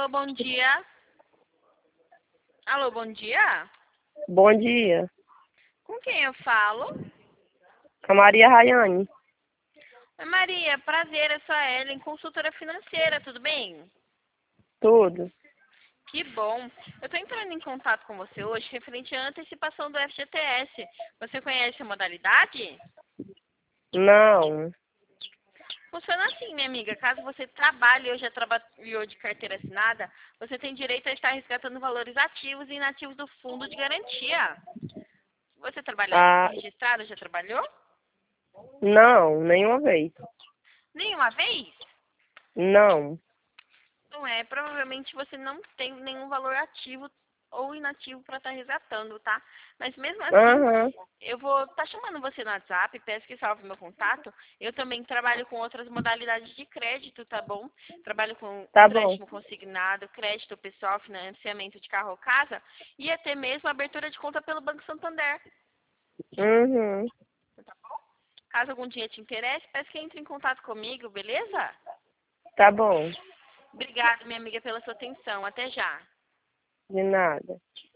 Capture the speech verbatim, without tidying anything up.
bom dia. Alô, bom dia? Bom dia. Com quem eu falo? Com a Maria Rayane. Oi, Maria, prazer, eu sou a Ellen, consultora financeira, tudo bem? Tudo. Que bom. Eu estou entrando em contato com você hoje referente à antecipação do F G T S. Você conhece a modalidade? Não. Funciona assim, minha amiga. Caso você trabalhe ou já trabalhou de carteira assinada, você tem direito a estar resgatando valores ativos e inativos do fundo de garantia. Você trabalha Ah, registrado, já trabalhou? não, nenhuma vez. Nenhuma vez? Não. Não é. Provavelmente você não tem nenhum valor ativo ou inativo para estar resgatando, tá? Mas mesmo assim, Aham. eu vou estar chamando você no WhatsApp, peço que salve meu contato. Eu também trabalho com outras modalidades de crédito, tá bom? Trabalho com Tá bom. empréstimo consignado, crédito pessoal, financiamento de carro ou casa e até mesmo abertura de conta pelo Banco Santander. Uhum. Caso algum dia te interesse, peço que entre em contato comigo, beleza? Tá bom. Obrigada, minha amiga, pela sua atenção. Até já. De nada.